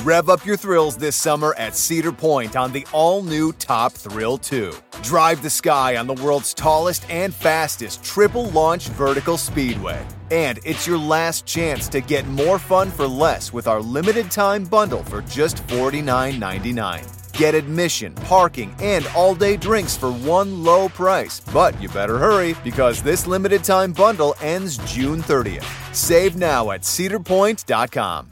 Rev up your thrills this summer at Cedar Point on the all-new Top Thrill 2. Drive the sky on the world's tallest and fastest triple-launch vertical speedway. And it's your last chance to get more fun for less with our limited-time bundle for just $49.99. Get admission, parking, and all-day drinks for one low price. But you better hurry, because this limited-time bundle ends June 30th. Save now at cedarpoint.com.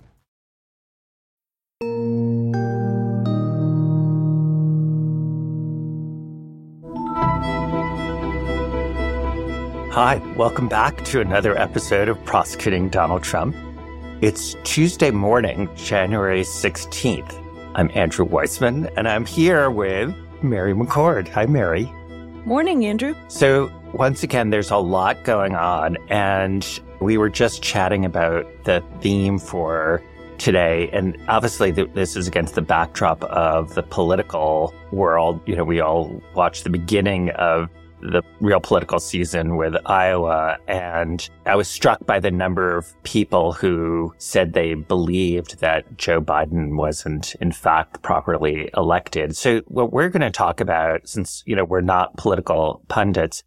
Hi, welcome back to another episode of Prosecuting Donald Trump. It's Tuesday morning, January 16th. I'm Andrew Weissman, and I'm here with Mary McCord. Hi, Mary. Morning, Andrew. So, once again, there's a lot going on, and we were just chatting about the theme for today, and obviously this is against the backdrop of the political world. You know, we all watched the beginning of the real political season with Iowa, and I was struck by the number of people who said they believed that Joe Biden wasn't, in fact, properly elected. So what we're going to talk about, since, you know, we're not political pundits,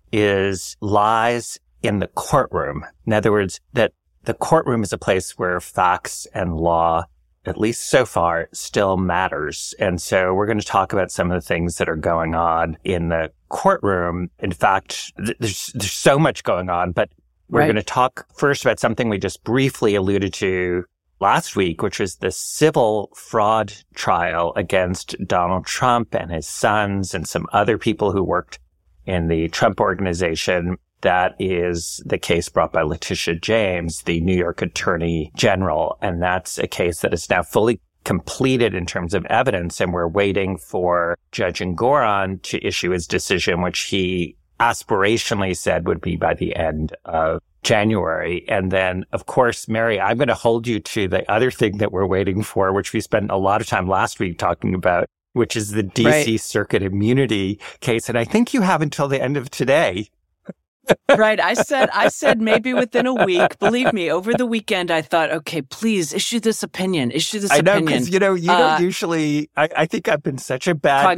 is lies in the courtroom. In other words, that the courtroom is a place where facts and law, at least so far, still matters. And so we're going to talk about some of the things that are going on in the courtroom. In fact, there's so much going on, but we're going to talk first about something we just briefly alluded to last week, which was the civil fraud trial against Donald Trump and his sons and some other people who worked in the Trump Organization. That is the case brought by Letitia James, the New York Attorney General. And that's a case that is now fully completed in terms of evidence. And we're waiting for Judge Engoron to issue his decision, which he aspirationally said would be by the end of January. And then, of course, Mary, I'm going to hold you to the other thing that we're waiting for, which we spent a lot of time last week talking about, which is the D.C. Circuit immunity case. And I think you have until the end of today. Right. I said maybe within a week. Believe me, over the weekend, I thought, okay, please issue this opinion. I know, because, you know, you don't usually, I think I've been such a bad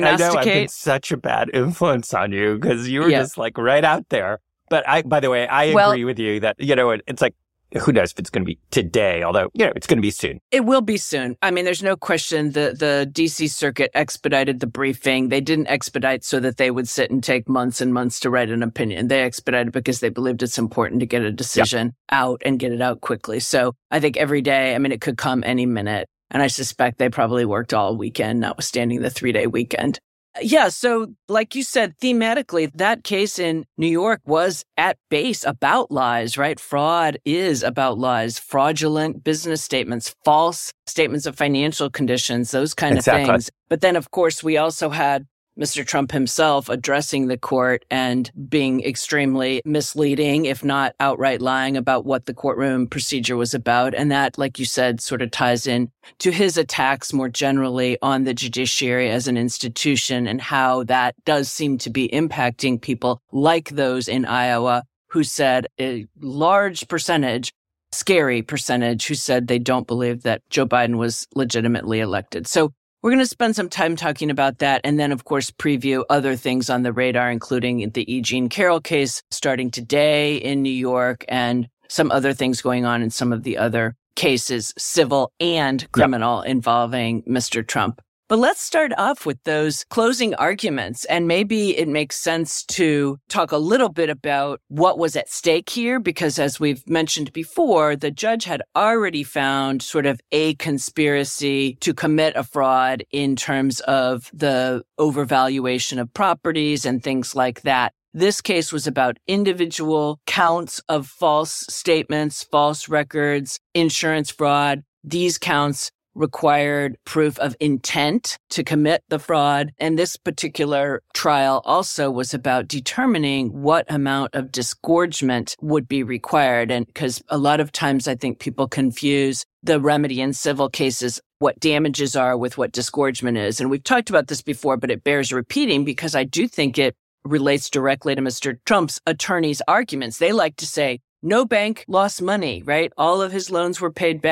influence on you, because you were just like right out there. But by the way, I agree with you that, you know, it's like, who knows if it's going to be today, although, you know, it's going to be soon. It will be soon. I mean, there's no question the D.C. Circuit expedited the briefing. They didn't expedite so that they would sit and take months and months to write an opinion. They expedited because they believed it's important to get a decision out and get it out quickly. So I think every day, I mean, it could come any minute. And I suspect they probably worked all weekend, notwithstanding the 3-day weekend. Yeah, so like you said, thematically, that case in New York was at base about lies, right? Fraud is about lies, fraudulent business statements, false statements of financial conditions, those kind of things. But then, of course, we also had Mr. Trump himself addressing the court and being extremely misleading, if not outright lying about what the courtroom procedure was about. And that, like you said, sort of ties in to his attacks more generally on the judiciary as an institution and how that does seem to be impacting people like those in Iowa who said a large percentage, scary percentage, who said they don't believe that Joe Biden was legitimately elected. So we're going to spend some time talking about that and then, of course, preview other things on the radar, including the E. Jean Carroll case starting today in New York and some other things going on in some of the other cases, civil and criminal, involving Mr. Trump. But let's start off with those closing arguments. And maybe it makes sense to talk a little bit about what was at stake here, because as we've mentioned before, the judge had already found sort of a conspiracy to commit a fraud in terms of the overvaluation of properties and things like that. This case was about individual counts of false statements, false records, insurance fraud. These counts required proof of intent to commit the fraud. And this particular trial also was about determining what amount of disgorgement would be required. And because a lot of times I think people confuse the remedy in civil cases, what damages are with what disgorgement is. And we've talked about this before, but it bears repeating because I do think it relates directly to Mr. Trump's attorney's arguments. They like to say, no bank lost money, right? All of his loans were paid back.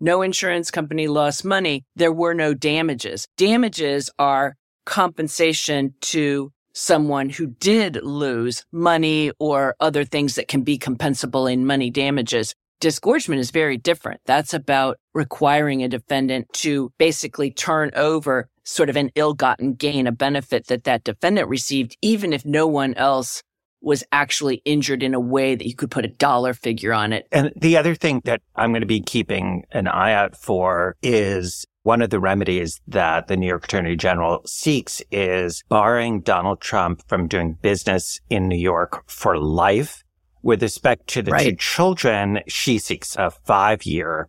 no insurance company lost money, there were no damages. Damages are compensation to someone who did lose money or other things that can be compensable in money damages. Disgorgement is very different. That's about requiring a defendant to basically turn over sort of an ill-gotten gain, a benefit that that defendant received, even if no one else was actually injured in a way that you could put a dollar figure on it. And the other thing that I'm going to be keeping an eye out for is one of the remedies that the New York Attorney General seeks is barring Donald Trump from doing business in New York for life. With respect to the two children, she seeks a 5-year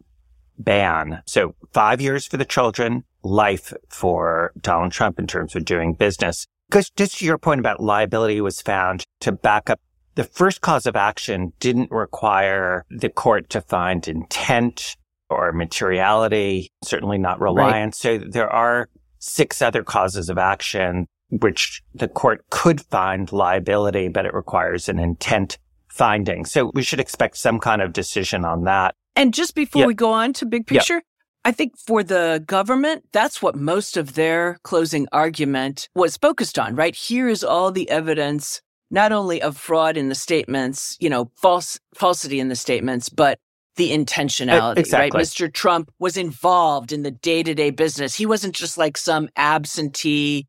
ban. So 5 years for the children, life for Donald Trump in terms of doing business. Because just to your point about liability was found to back up, the first cause of action didn't require the court to find intent or materiality, certainly not reliance. Right. So there are 6 other causes of action which the court could find liability, but it requires an intent finding. So we should expect some kind of decision on that. And just before we go on to big picture, I think for the government, that's what most of their closing argument was focused on, right? Here is all the evidence, not only of fraud in the statements, falsity in the statements, but the intentionality, right? Mr. Trump was involved in the day-to-day business. He wasn't just like some absentee,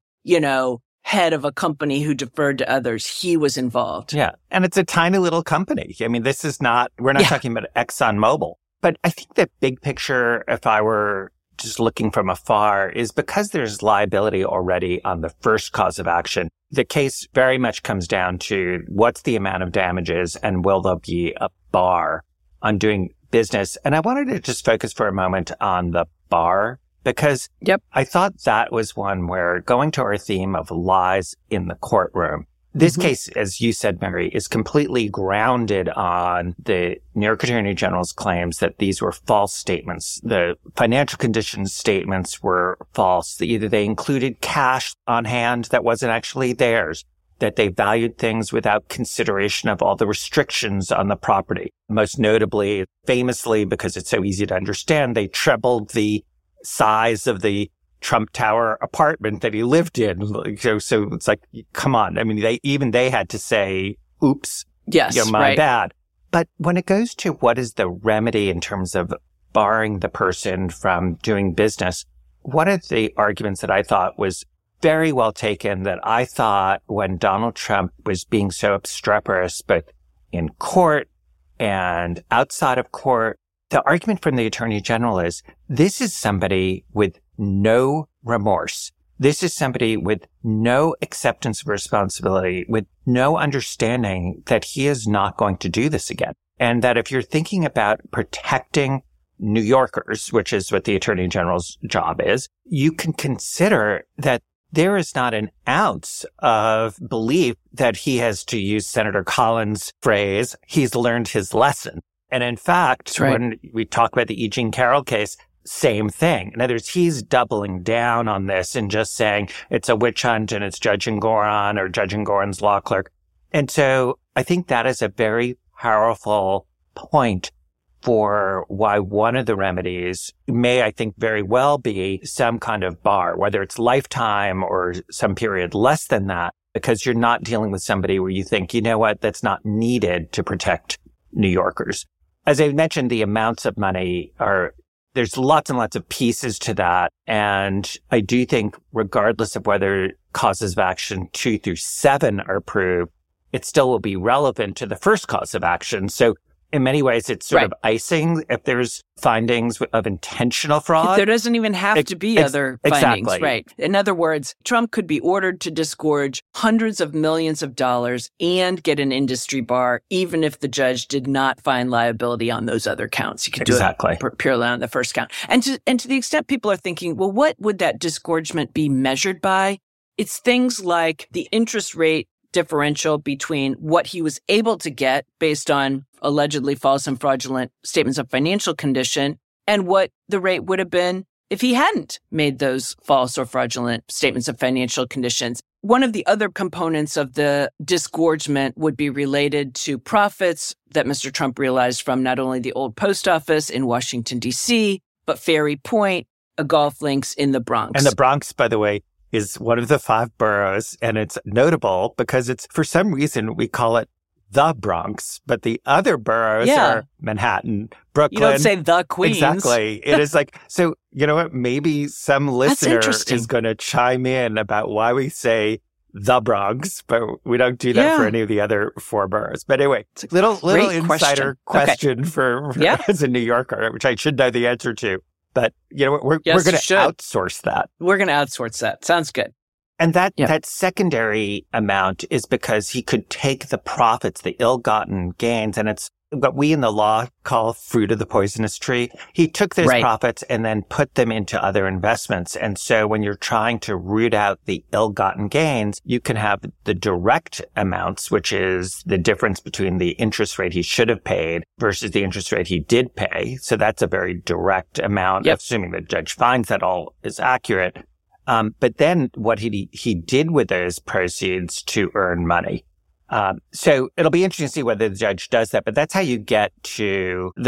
head of a company who deferred to others. He was involved. Yeah. And it's a tiny little company. I mean, we're not talking about ExxonMobil. But I think the big picture, if I were just looking from afar, is because there's liability already on the first cause of action, the case very much comes down to what's the amount of damages and will there be a bar on doing business. And I wanted to just focus for a moment on the bar, because I thought that was one where, going to our theme of lies in the courtroom, this case, as you said, Mary, is completely grounded on the New York Attorney General's claims that these were false statements. The financial conditions statements were false. Either they included cash on hand that wasn't actually theirs, that they valued things without consideration of all the restrictions on the property. Most notably, famously, because it's so easy to understand, they trebled the size of the Trump Tower apartment that he lived in. So it's like, come on. I mean, they had to say, oops, my bad. But when it goes to what is the remedy in terms of barring the person from doing business, one of the arguments that I thought was very well taken, that I thought when Donald Trump was being so obstreperous, but in court and outside of court, the argument from the Attorney General is, this is somebody with no remorse. This is somebody with no acceptance of responsibility, with no understanding that he is not going to do this again. And that if you're thinking about protecting New Yorkers, which is what the Attorney General's job is, you can consider that there is not an ounce of belief that he has, to use Senator Collins' phrase, he's learned his lesson. And in fact, when we talk about the E. Jean Carroll case, same thing. In other words, he's doubling down on this and just saying it's a witch hunt and it's Judge Engoron or Judge Engoron's law clerk. And so I think that is a very powerful point for why one of the remedies may, I think, very well be some kind of bar, whether it's lifetime or some period less than that, because you're not dealing with somebody where you think, you know what, that's not needed to protect New Yorkers. As I mentioned, the amounts of money there's lots and lots of pieces to that. And I do think regardless of whether causes of action 2 through 7 are proved, it still will be relevant to the first cause of action. So in many ways, it's sort of icing if there's findings of intentional fraud. There doesn't even have to be other findings, right? In other words, Trump could be ordered to disgorge hundreds of millions of dollars and get an industry bar, even if the judge did not find liability on those other counts. He could do it purely on the first count. And to the extent people are thinking, well, what would that disgorgement be measured by? It's things like the interest rate differential between what he was able to get based on allegedly false and fraudulent statements of financial condition and what the rate would have been if he hadn't made those false or fraudulent statements of financial conditions. One of the other components of the disgorgement would be related to profits that Mr. Trump realized from not only the old post office in Washington, D.C., but Ferry Point, a golf links in the Bronx. And the Bronx, by the way, is one of the 5 boroughs. And it's notable because it's, for some reason, we call it the Bronx, but the other boroughs are Manhattan, Brooklyn. You don't say the Queens. Exactly. It is like, so you know what? Maybe some listener is going to chime in about why we say the Bronx, but we don't do that for any of the other 4 boroughs. But anyway, it's a little insider question for as a New Yorker, which I should know the answer to. But you know what? We're going to outsource that. We're going to outsource that. Sounds good. And that secondary amount is because he could take the profits, the ill-gotten gains, and it's what we in the law call fruit of the poisonous tree. He took those profits and then put them into other investments. And so when you're trying to root out the ill-gotten gains, you can have the direct amounts, which is the difference between the interest rate he should have paid versus the interest rate he did pay. So that's a very direct amount, assuming the judge finds that all is accurate. But then what he did with those proceeds to earn money. So it'll be interesting to see whether the judge does that, but that's how you get to the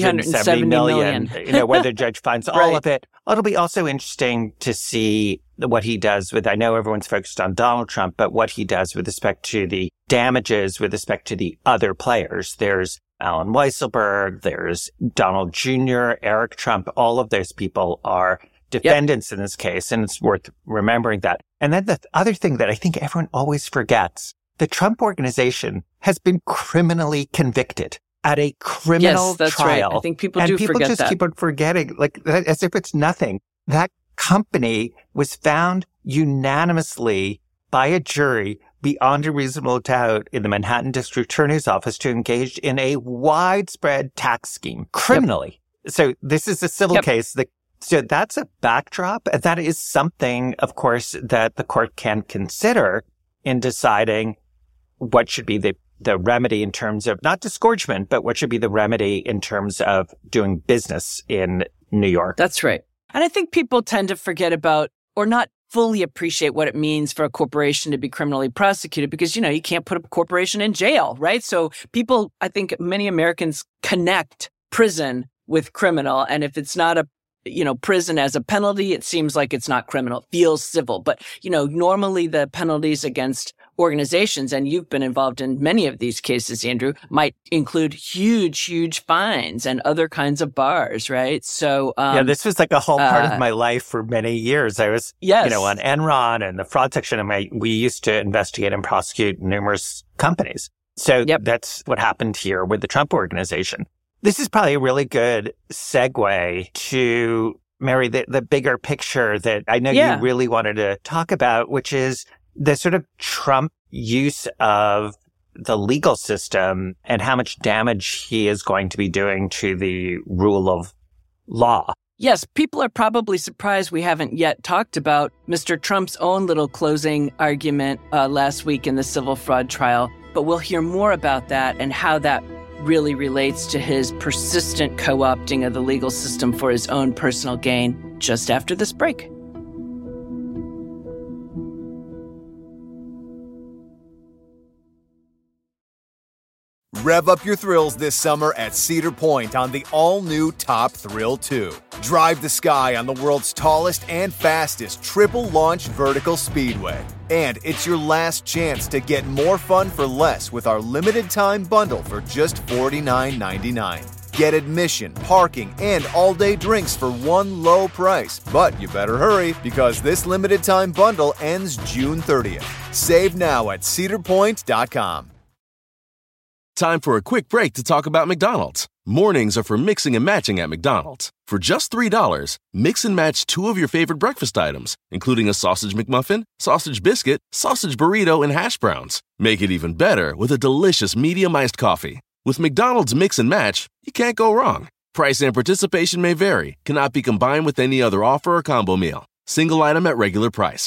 370 million, you know, whether the judge finds all of it. It'll be also interesting to see what he does with, I know everyone's focused on Donald Trump, but what he does with respect to the damages with respect to the other players. There's Alan Weisselberg, there's Donald Jr., Eric Trump, all of those people are defendants in this case, and it's worth remembering that. And then the other thing that I think everyone always forgets, the Trump Organization has been criminally convicted at a criminal trial. Right. I think people do forget that. And people just keep on forgetting, like, as if it's nothing. That company was found unanimously by a jury beyond a reasonable doubt in the Manhattan District Attorney's Office to engage in a widespread tax scheme criminally. So this is a civil case. So that's a backdrop. That is something, of course, that the court can consider in deciding what should be the remedy in terms of not disgorgement, but what should be the remedy in terms of doing business in New York. That's right. And I think people tend to forget about or not fully appreciate what it means for a corporation to be criminally prosecuted because, you know, you can't put a corporation in jail, right? So people, I think many Americans connect prison with criminal. And if it's not prison as a penalty, it seems like it's not criminal. It feels civil. But, you know, normally the penalties against organizations, and you've been involved in many of these cases, Andrew, might include huge fines and other kinds of bars, right? So, this was like a whole part of my life for many years. I was, on Enron and the fraud section, and we used to investigate and prosecute numerous companies. So that's what happened here with the Trump Organization. This is probably a really good segue to, Mary, the bigger picture that I know you really wanted to talk about, which is the sort of Trump use of the legal system and how much damage he is going to be doing to the rule of law. Yes, people are probably surprised we haven't yet talked about Mr. Trump's own little closing argument last week in the civil fraud trial, but we'll hear more about that and how that really relates to his persistent co-opting of the legal system for his own personal gain just after this break. Rev up your thrills this summer at Cedar Point on the all-new Top Thrill 2. Drive the sky on the world's tallest and fastest triple-launch vertical speedway. And it's your last chance to get more fun for less with our limited-time bundle for just $49.99. Get admission, parking, and all-day drinks for one low price. But you better hurry because this limited-time bundle ends June 30th. Save now at cedarpoint.com. Time for a quick break to talk about McDonald's. Mornings are for mixing and matching at McDonald's. For just $3, mix and match 2 of your favorite breakfast items, including a sausage McMuffin, sausage biscuit, sausage burrito, and hash browns. Make it even better with a delicious medium-iced coffee. With McDonald's Mix and Match, you can't go wrong. Price and participation may vary. Cannot be combined with any other offer or combo meal. Single item at regular price.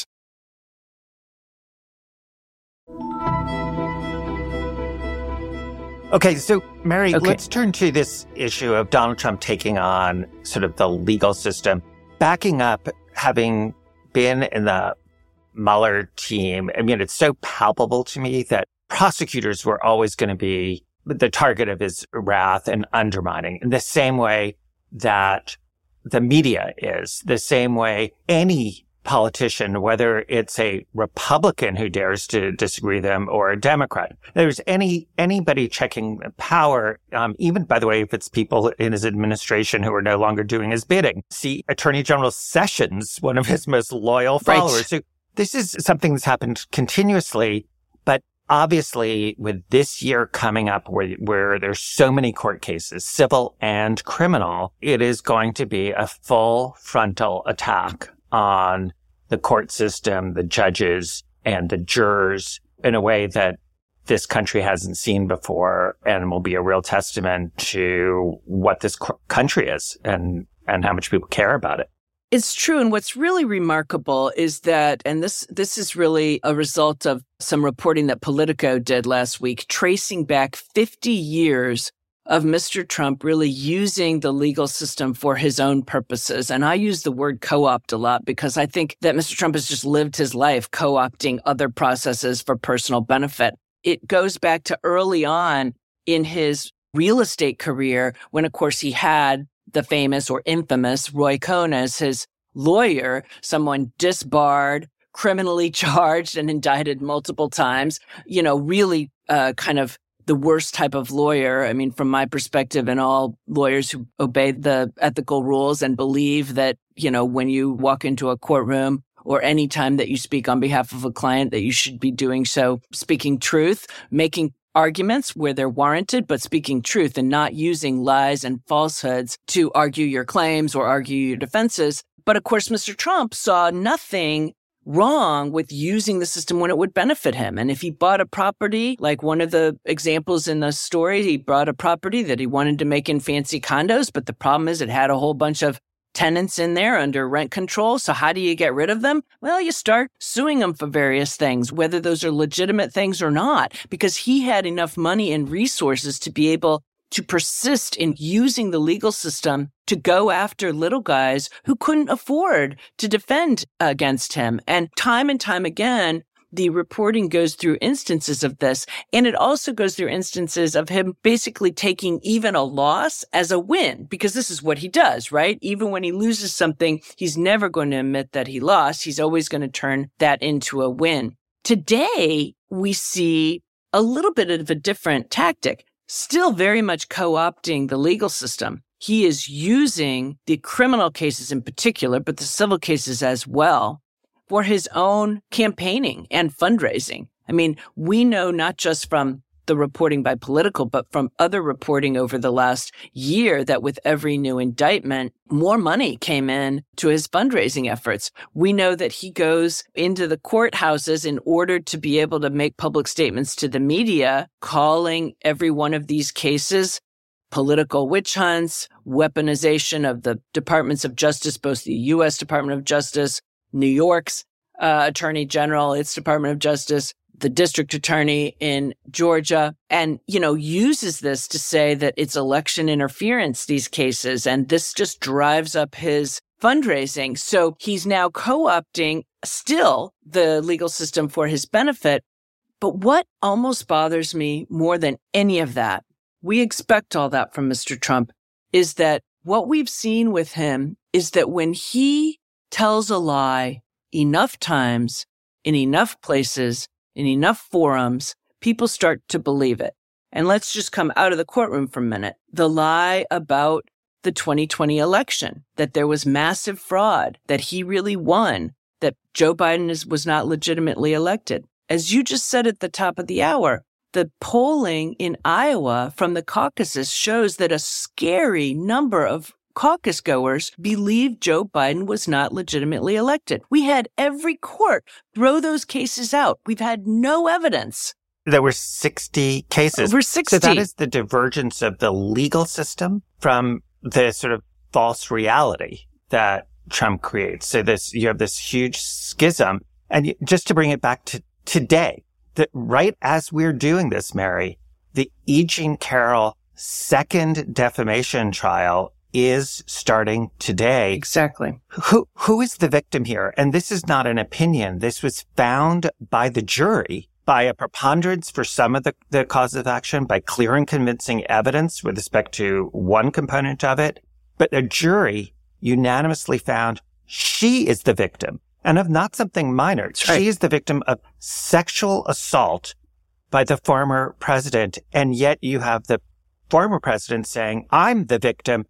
Okay, so Mary, let's turn to this issue of Donald Trump taking on sort of the legal system. Backing up, having been in the Mueller team, I mean, it's so palpable to me that prosecutors were always going to be the target of his wrath and undermining in the same way that the media is, the same way any politician, whether it's a Republican who dares to disagree with them or a Democrat. There's anybody checking power, even, by the way, if it's people in his administration who are no longer doing his bidding. See Attorney General Sessions, one of his most loyal followers. Right. So this is something that's happened continuously, but obviously with this year coming up where there's so many court cases, civil and criminal, it is going to be a full frontal attack on the court system, the judges, and the jurors in a way that this country hasn't seen before, and will be a real testament to what this country is and how much people care about it. It's true. And what's really remarkable is that, and this is really a result of some reporting that Politico did last week, tracing back 50 years of Mr. Trump really using the legal system for his own purposes. And I use the word co-opt a lot because I think that Mr. Trump has just lived his life co-opting other processes for personal benefit. It goes back to early on in his real estate career when, of course, he had the famous or infamous Roy Cohn as his lawyer, someone disbarred, criminally charged and indicted multiple times, really kind of the worst type of lawyer. I mean, from my perspective, and all lawyers who obey the ethical rules and believe that, when you walk into a courtroom or any time that you speak on behalf of a client, that you should be doing so, speaking truth, making arguments where they're warranted, but speaking truth and not using lies and falsehoods to argue your claims or argue your defenses. But of course, Mr. Trump saw nothing wrong with using the system when it would benefit him. And if he bought a property, like one of the examples in the story, he bought a property that he wanted to make in fancy condos, but the problem is it had a whole bunch of tenants in there under rent control. So how do you get rid of them? Well, you start suing them for various things, whether those are legitimate things or not, because he had enough money and resources to be able to persist in using the legal system to go after little guys who couldn't afford to defend against him. And time again, the reporting goes through instances of this, and it also goes through instances of him basically taking even a loss as a win, because this is what he does, right? Even when he loses something, he's never going to admit that he lost. He's always going to turn that into a win. Today, we see a little bit of a different tactic. Still very much co-opting the legal system. He is using the criminal cases in particular, but the civil cases as well, for his own campaigning and fundraising. I mean, we know not just from the reporting by Politico, but from other reporting over the last year that with every new indictment, more money came in to his fundraising efforts. We know that he goes into the courthouses in order to be able to make public statements to the media, calling every one of these cases political witch hunts, weaponization of the departments of justice, both the U.S. Department of Justice, New York's Attorney General, its Department of Justice, the district attorney in Georgia, and, uses this to say that it's election interference, these cases, and this just drives up his fundraising. So he's now co-opting still the legal system for his benefit. But what almost bothers me more than any of that, we expect all that from Mr. Trump, is that what we've seen with him is that when he tells a lie enough times, in enough places, in enough forums, people start to believe it. And let's just come out of the courtroom for a minute. The lie about the 2020 election, that there was massive fraud, that he really won, that Joe Biden was not legitimately elected. As you just said at the top of the hour, the polling in Iowa from the caucuses shows that a scary number of caucus goers believed Joe Biden was not legitimately elected. We had every court throw those cases out. We've had no evidence. There were 60 cases. Over 60. So that is the divergence of the legal system from the sort of false reality that Trump creates. So you have this huge schism. And just to bring it back to today, that right as we're doing this, Mary, the E. Jean Carroll second defamation trial is starting today. Exactly. Who is the victim here? And this is not an opinion. This was found by the jury by a preponderance for some of the cause of action, by clear and convincing evidence with respect to one component of it. But a jury unanimously found she is the victim, and of not something minor. Right. She is the victim of sexual assault by the former president. And yet you have the former president saying, I'm the victim.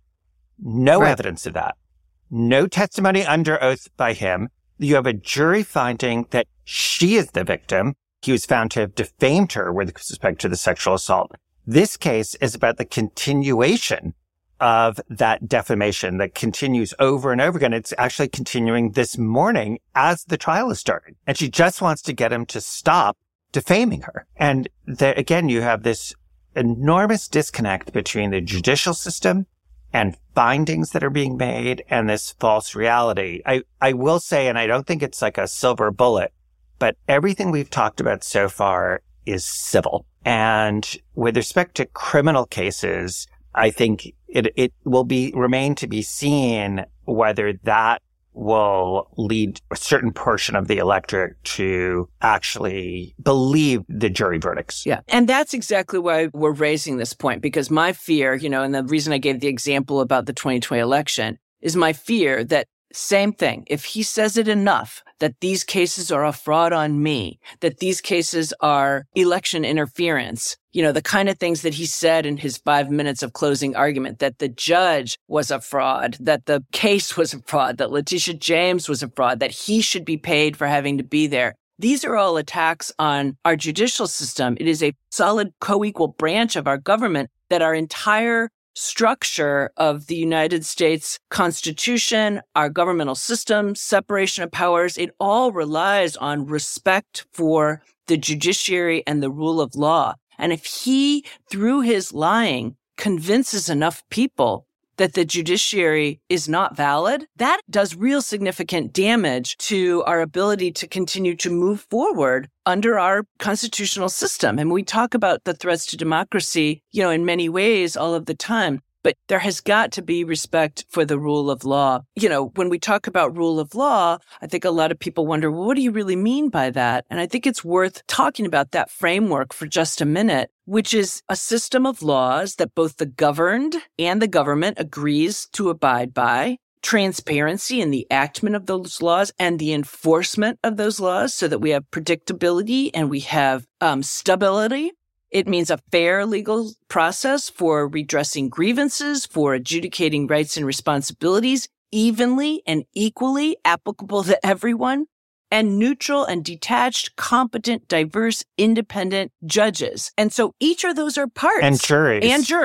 No evidence of that. No testimony under oath by him. You have a jury finding that she is the victim. He was found to have defamed her with respect to the sexual assault. This case is about the continuation of that defamation that continues over and over again. It's actually continuing this morning as the trial is starting. And she just wants to get him to stop defaming her. And again, you have this enormous disconnect between the judicial system and findings that are being made and this false reality. I will say, and I don't think it's like a silver bullet, but everything we've talked about so far is civil. And with respect to criminal cases, I think it will remain to be seen whether that will lead a certain portion of the electorate to actually believe the jury verdicts. Yeah. And that's exactly why we're raising this point, because my fear, and the reason I gave the example about the 2020 election is my fear that same thing. If he says it enough that these cases are a fraud on me, that these cases are election interference, the kind of things that he said in his 5 minutes of closing argument, that the judge was a fraud, that the case was a fraud, that Letitia James was a fraud, that he should be paid for having to be there. These are all attacks on our judicial system. It is a solid co-equal branch of our government that our entire structure of the United States Constitution, our governmental system, separation of powers, it all relies on respect for the judiciary and the rule of law. And if he, through his lying, convinces enough people that the judiciary is not valid, that does real significant damage to our ability to continue to move forward under our constitutional system. And we talk about the threats to democracy, in many ways all of the time. But there has got to be respect for the rule of law. When we talk about rule of law, I think a lot of people wonder, well, what do you really mean by that? And I think it's worth talking about that framework for just a minute, which is a system of laws that both the governed and the government agrees to abide by, transparency in the enactment of those laws and the enforcement of those laws so that we have predictability and we have stability. It means a fair legal process for redressing grievances, for adjudicating rights and responsibilities evenly and equally applicable to everyone, and neutral and detached, competent, diverse, independent judges. And so each of those are parts. And juries.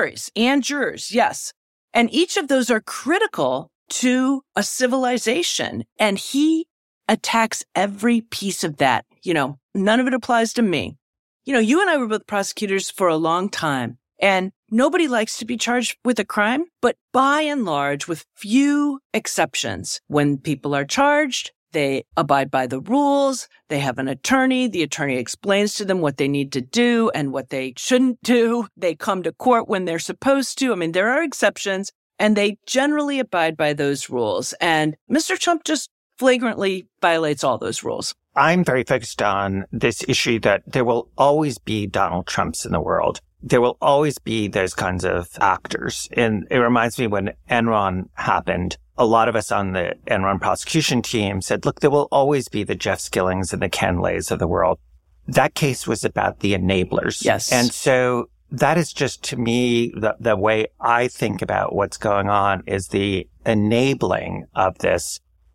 And jurors, yes. And each of those are critical to a civilization. And he attacks every piece of that. None of it applies to me. You and I were both prosecutors for a long time, and nobody likes to be charged with a crime, but by and large, with few exceptions, when people are charged, they abide by the rules, they have an attorney, the attorney explains to them what they need to do and what they shouldn't do, they come to court when they're supposed to. I mean, there are exceptions, and they generally abide by those rules. And Mr. Trump just flagrantly violates all those rules. I'm very focused on this issue that there will always be Donald Trumps in the world. There will always be those kinds of actors. And it reminds me when Enron happened, a lot of us on the Enron prosecution team said, look, there will always be the Jeff Skillings and the Ken Lays of the world. That case was about the enablers. Yes. And so that is just, to me, the way I think about what's going on is the enabling of this.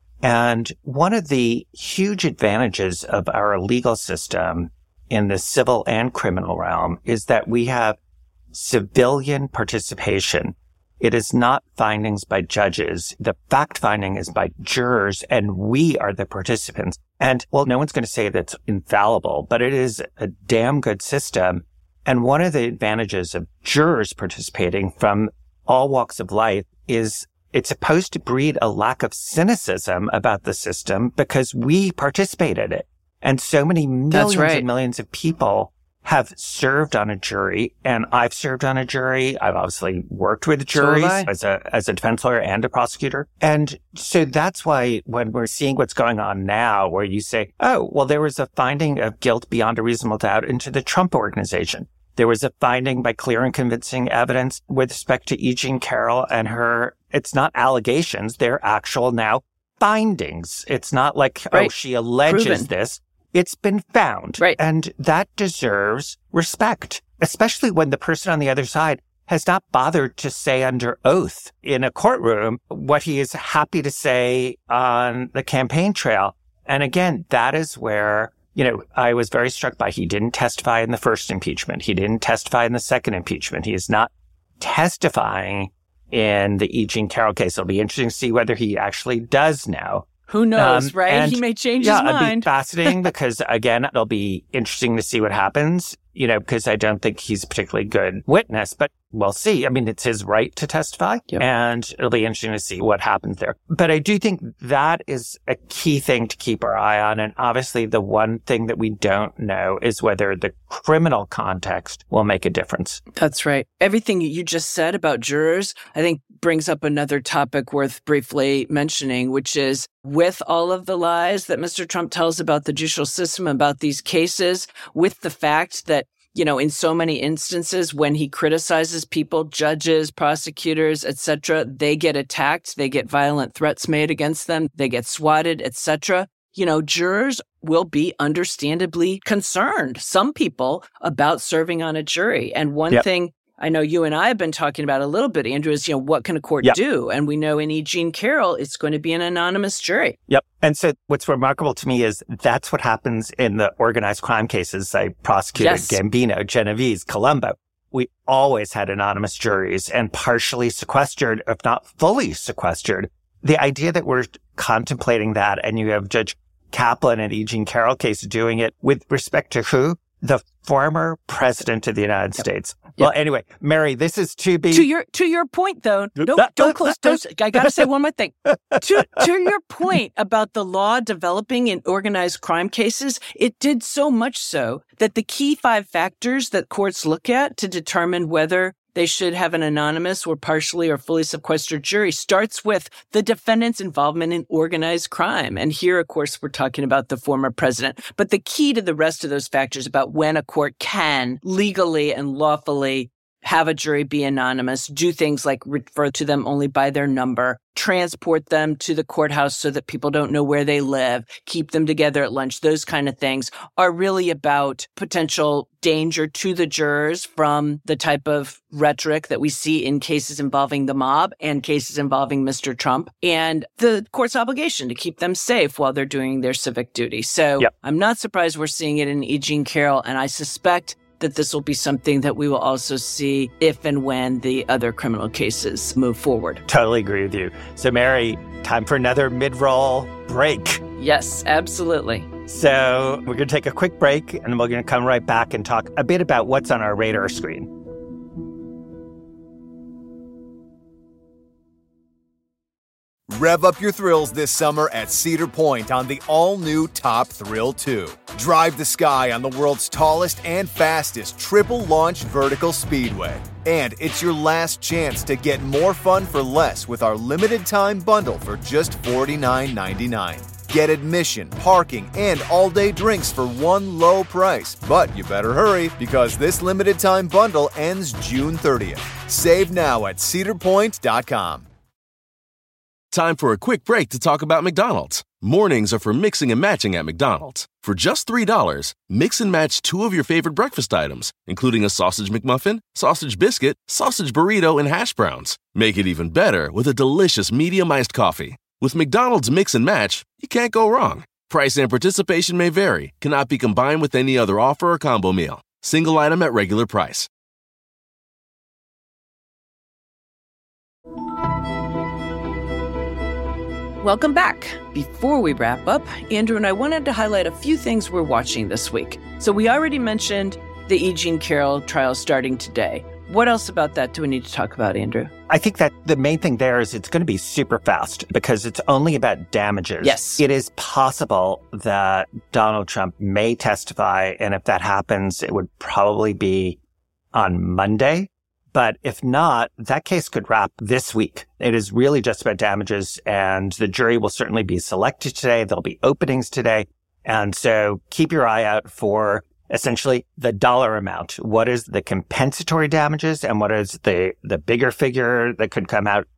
And one of the huge advantages of our legal system in the civil and criminal realm is that we have civilian participation. It is not findings by judges. The fact finding is by jurors, and we are the participants. And, well, no one's going to say that's infallible, but it is a damn good system. And one of the advantages of jurors participating from all walks of life is it's supposed to breed a lack of cynicism about the system because we participate in it. And so many millions and millions of people have served on a jury, and I've served on a jury. I've obviously worked with juries as a defense lawyer and a prosecutor. And so that's why when we're seeing what's going on now, where you say, oh, well, there was a finding of guilt beyond a reasonable doubt into the Trump organization. There was a finding by clear and convincing evidence with respect to E. Jean Carroll and her it's not allegations. They're actual now findings. It's not like, right. Oh, she alleges Proven. this. It's been found. Right. And that deserves respect, especially when the person on the other side has not bothered to say under oath in a courtroom what he is happy to say on the campaign trail. And again, that is where, I was very struck by he didn't testify in the first impeachment. He didn't testify in the second impeachment. He is not testifying in the E. Jean Carroll case. It'll be interesting to see whether he actually does now. Who knows, right? He may change his mind. It'll be fascinating because, again, it'll be interesting to see what happens, because I don't think he's a particularly good witness, but we'll see. I mean, it's his right to testify, and it'll be interesting to see what happens there. But I do think that is a key thing to keep our eye on. And obviously, the one thing that we don't know is whether the criminal context will make a difference. That's right. Everything you just said about jurors, I think brings up another topic worth briefly mentioning, which is with all of the lies that Mr. Trump tells about the judicial system, about these cases, with the fact that, in so many instances when he criticizes people, judges, prosecutors, etc., they get attacked, they get violent threats made against them, they get swatted, etc. Jurors will be understandably concerned, some people, about serving on a jury. And one thing I know you and I have been talking about a little bit, Andrew, is, what can a court do? And we know in E. Jean Carroll, it's going to be an anonymous jury. Yep. And so what's remarkable to me is that's what happens in the organized crime cases I prosecuted, Gambino, Genovese, Colombo. We always had anonymous juries and partially sequestered, if not fully sequestered. The idea that we're contemplating that, and you have Judge Kaplan in E. Jean Carroll case doing it with respect to who? The former president of the United States. Well, anyway, Mary, this is to be... To your point, though, don't close. I got to say one more thing. To your point about the law developing in organized crime cases, it did so much so that the key 5 factors that courts look at to determine whether they should have an anonymous or partially or fully sequestered jury starts with the defendant's involvement in organized crime. And here, of course, we're talking about the former president. But the key to the rest of those factors about when a court can legally and lawfully have a jury be anonymous, do things like refer to them only by their number, transport them to the courthouse so that people don't know where they live, keep them together at lunch, those kind of things are really about potential danger to the jurors from the type of rhetoric that we see in cases involving the mob and cases involving Mr. Trump, and the court's obligation to keep them safe while they're doing their civic duty. So I'm not surprised we're seeing it in E. Jean Carroll, and I suspect that this will be something that we will also see if and when the other criminal cases move forward. Totally agree with you. So, Mary, time for another mid-roll break. Yes, absolutely. So we're going to take a quick break, and we're going to come right back and talk a bit about what's on our radar screen. Rev up your thrills this summer at Cedar Point on the all-new Top Thrill 2. Drive the sky on the world's tallest and fastest triple-launch vertical speedway. And it's your last chance to get more fun for less with our limited-time bundle for just $49.99. Get admission, parking, and all-day drinks for one low price. But you better hurry, because this limited-time bundle ends June 30th. Save now at cedarpoint.com. Time for a quick break to talk about McDonald's. Mornings are for mixing and matching at McDonald's. For just $3, mix and match 2 of your favorite breakfast items, including a sausage McMuffin, sausage biscuit, sausage burrito, and hash browns. Make it even better with a delicious medium iced coffee. With McDonald's Mix and Match, you can't go wrong. Price and participation may vary. Cannot be combined with any other offer or combo meal. Single item at regular price. Welcome back. Before we wrap up, Andrew and I wanted to highlight a few things we're watching this week. So we already mentioned the E. Jean Carroll trial starting today. What else about that do we need to talk about, Andrew? I think that the main thing there is it's going to be super fast because it's only about damages. Yes. It is possible that Donald Trump may testify, and if that happens, it would probably be on Monday. But if not, that case could wrap this week. It is really just about damages, and the jury will certainly be selected today. There'll be openings today. And so keep your eye out for essentially the dollar amount. What is the compensatory damages, and what is the bigger figure that could come out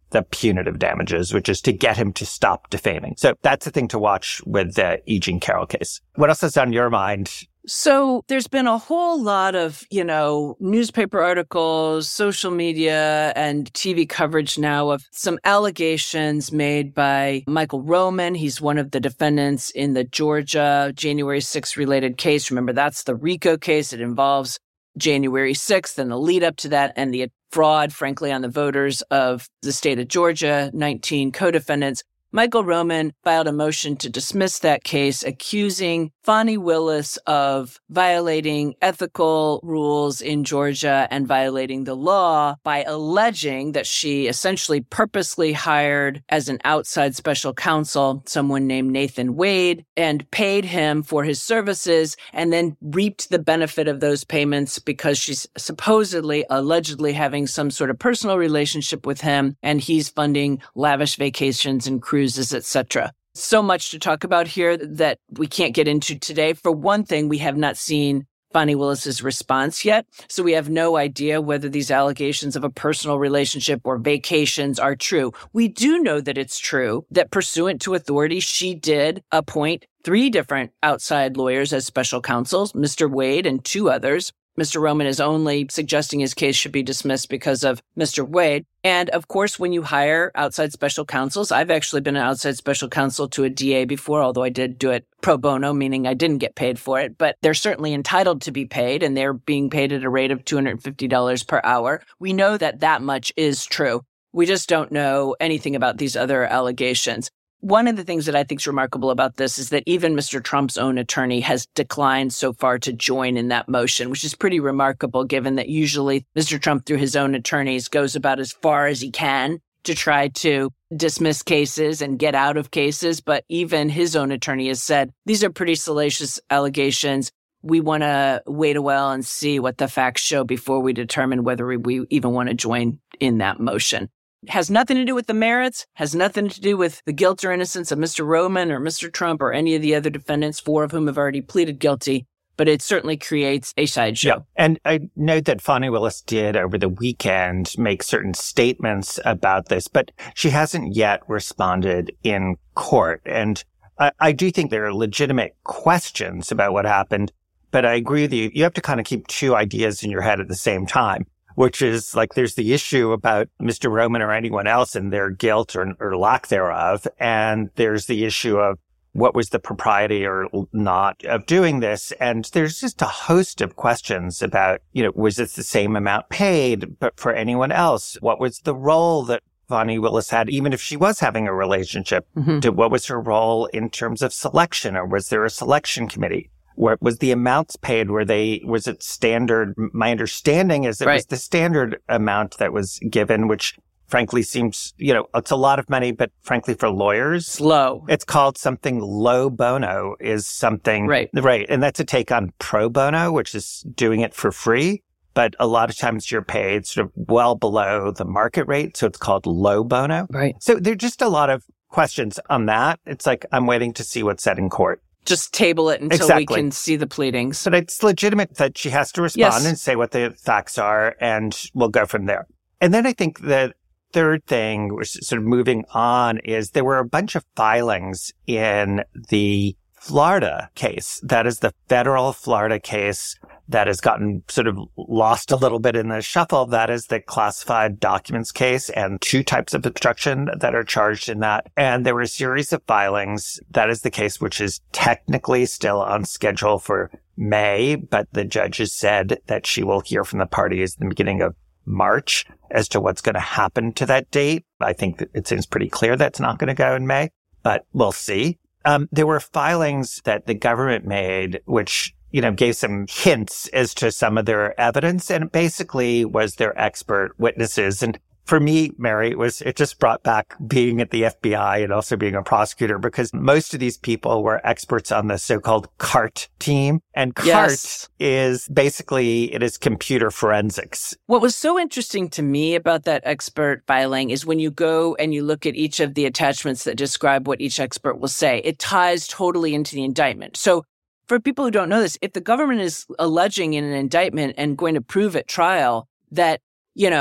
the punitive damages, which is to get him to stop defaming. So that's the thing to watch with the E. Jean Carroll case. What else is on your mind? So there's been a whole lot of, newspaper articles, social media, and TV coverage now of some allegations made by Michael Roman. He's one of the defendants in the Georgia January 6th related case. Remember, that's the RICO case. It involves January 6th and the lead up to that and the fraud, frankly, on the voters of the state of Georgia, 19 co-defendants. Michael Roman filed a motion to dismiss that case, accusing Fani Willis of violating ethical rules in Georgia and violating the law by alleging that she essentially purposely hired as an outside special counsel someone named Nathan Wade and paid him for his services and then reaped the benefit of those payments because she's supposedly, allegedly having some sort of personal relationship with him and he's funding lavish vacations and cruises, etc. So much to talk about here that we can't get into today. For one thing, we have not seen Fani Willis's response yet, so we have no idea whether these allegations of a personal relationship or vacations are true. We do know that it's true that pursuant to authority, she did appoint 3 different outside lawyers as special counsels, Mr. Wade and 2 others. Mr. Roman is only suggesting his case should be dismissed because of Mr. Wade. And of course, when you hire outside special counsels, I've actually been an outside special counsel to a DA before, although I did do it pro bono, meaning I didn't get paid for it, but they're certainly entitled to be paid and they're being paid at a rate of $250 per hour. We know that that much is true. We just don't know anything about these other allegations. One of the things that I think is remarkable about this is that even Mr. Trump's own attorney has declined so far to join in that motion, which is pretty remarkable given that usually Mr. Trump, through his own attorneys, goes about as far as he can to try to dismiss cases and get out of cases. But even his own attorney has said, these are pretty salacious allegations. We want to wait a while and see what the facts show before we determine whether we even want to join in that motion. It has nothing to do with the merits, has nothing to do with the guilt or innocence of Mr. Roman or Mr. Trump or any of the other defendants, 4 of whom have already pleaded guilty, but it certainly creates a sideshow. Yeah. And I note that Fani Willis did over the weekend make certain statements about this, but she hasn't yet responded in court. And I do think there are legitimate questions about what happened, but I agree with you. You have to kind of keep 2 ideas in your head at the same time, which is like there's the issue about Mr. Roman or anyone else and their guilt or lack thereof. And there's the issue of what was the propriety or not of doing this. And there's just a host of questions about, was this the same amount paid, but for anyone else? What was the role that Fani Willis had, even if she was having a relationship? Mm-hmm. What was her role in terms of selection, or was there a selection committee? What was the amounts paid? Was it standard? My understanding is it was the standard amount that was given, which frankly seems, it's a lot of money, but frankly for lawyers, it's low. It's called something low bono is something. Right. And that's a take on pro bono, which is doing it for free. But a lot of times you're paid sort of well below the market rate. So it's called low bono. Right. So there's just a lot of questions on that. It's like, I'm waiting to see what's said in court. Just table it until we can see the pleadings. But it's legitimate that she has to respond and say what the facts are, and we'll go from there. And then I think the third thing, which is sort of moving on, is there were a bunch of filings in the Florida case. That is the federal Florida case that has gotten sort of lost a little bit in the shuffle. That is the classified documents case and 2 types of obstruction that are charged in that. And there were a series of filings. That is the case which is technically still on schedule for May, but the judge has said that she will hear from the parties in the beginning of March as to what's going to happen to that date. I think that it seems pretty clear that's not going to go in May, but we'll see. There were filings that the government made, which gave some hints as to some of their evidence, and basically was their expert witnesses. And for me, Mary, it just brought back being at the FBI and also being a prosecutor, because most of these people were experts on the so-called CART team. And CART is basically, it is computer forensics. What was so interesting to me about that expert filing is when you go and you look at each of the attachments that describe what each expert will say, it ties totally into the indictment. So for people who don't know this, if the government is alleging in an indictment and going to prove at trial that,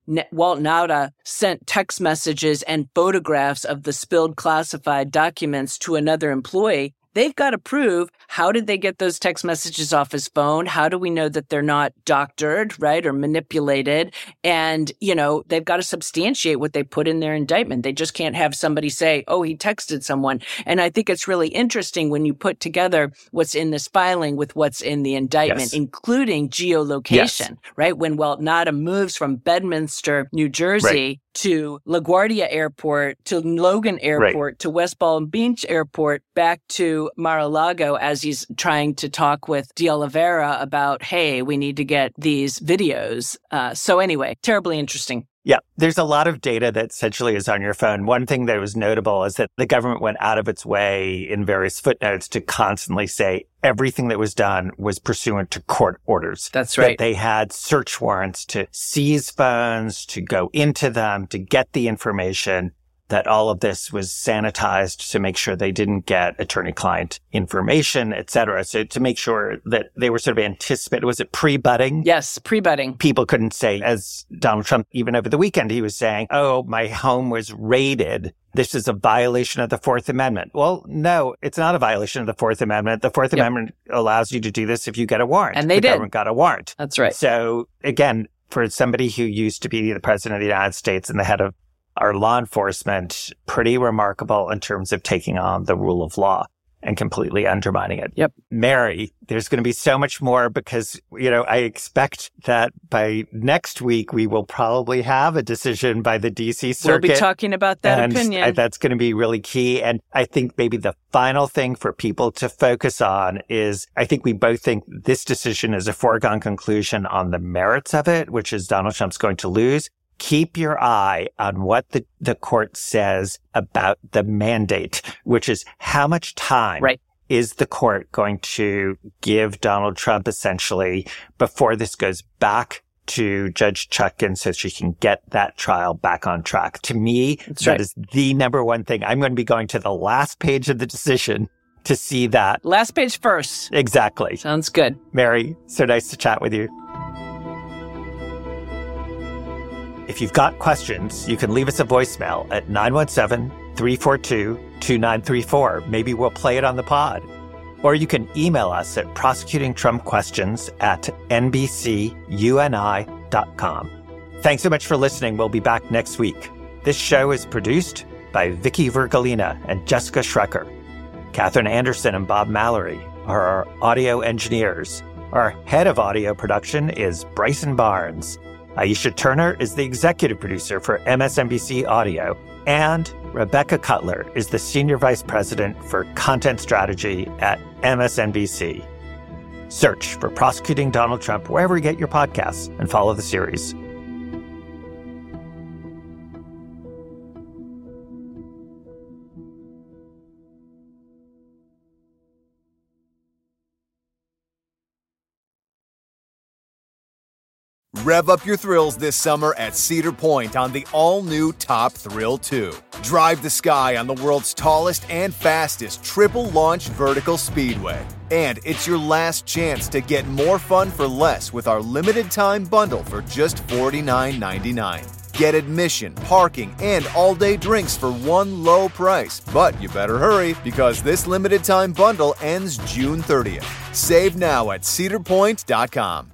Walt Nauta sent text messages and photographs of the spilled classified documents to another employee, they've got to prove, how did they get those text messages off his phone? How do we know that they're not doctored, right, or manipulated? And, they've got to substantiate what they put in their indictment. They just can't have somebody say, oh, he texted someone. And I think it's really interesting when you put together what's in this filing with what's in the indictment, including geolocation, right? When Walt Nauta moves from Bedminster, New Jersey, to LaGuardia Airport, to Logan Airport, to West Palm Beach Airport, back to Mar-a-Lago as he's trying to talk with De Oliveira about, hey, we need to get these videos. So anyway, terribly interesting. Yeah, there's a lot of data that essentially is on your phone. One thing that was notable is that the government went out of its way in various footnotes to constantly say everything that was done was pursuant to court orders. That's right. That they had search warrants to seize phones, to go into them, to get the information, that all of this was sanitized to make sure they didn't get attorney-client information, et cetera. So to make sure that they were sort of anticipated. Was it pre-budding? Yes, pre-budding. People couldn't say, as Donald Trump, even over the weekend, he was saying, oh, my home was raided. This is a violation of the Fourth Amendment. Well, no, it's not a violation of the Fourth Amendment. The Fourth Amendment allows you to do this if you get a warrant. And they did. The government got a warrant. That's right. So again, for somebody who used to be the president of the United States and the head of our law enforcement, pretty remarkable in terms of taking on the rule of law and completely undermining it. Yep. Mary, there's going to be so much more because, I expect that by next week, we will probably have a decision by the DC Circuit. We'll be talking about that opinion. That's going to be really key. And I think maybe the final thing for people to focus on is, I think we both think this decision is a foregone conclusion on the merits of it, which is Donald Trump's going to lose. Keep your eye on what the court says about the mandate, which is how much time is the court going to give Donald Trump essentially before this goes back to Judge Chutkan so she can get that trial back on track. To me, that is the number one thing. I'm going to be going to the last page of the decision to see that. Last page first. Exactly. Sounds good. Mary, so nice to chat with you. If you've got questions, you can leave us a voicemail at 917-342-2934. Maybe we'll play it on the pod. Or you can email us at prosecutingtrumpquestions@nbcuni.com. Thanks so much for listening. We'll be back next week. This show is produced by Vicky Vergolina and Jessica Schrecker. Catherine Anderson and Bob Mallory are our audio engineers. Our head of audio production is Bryson Barnes. Aisha Turner is the executive producer for MSNBC Audio, and Rebecca Cutler is the senior vice president for content strategy at MSNBC. Search for Prosecuting Donald Trump wherever you get your podcasts and follow the series. Rev up your thrills this summer at Cedar Point on the all-new Top Thrill 2. Drive the sky on the world's tallest and fastest triple-launch vertical speedway. And it's your last chance to get more fun for less with our limited-time bundle for just $49.99. Get admission, parking, and all-day drinks for one low price. But you better hurry because this limited-time bundle ends June 30th. Save now at cedarpoint.com.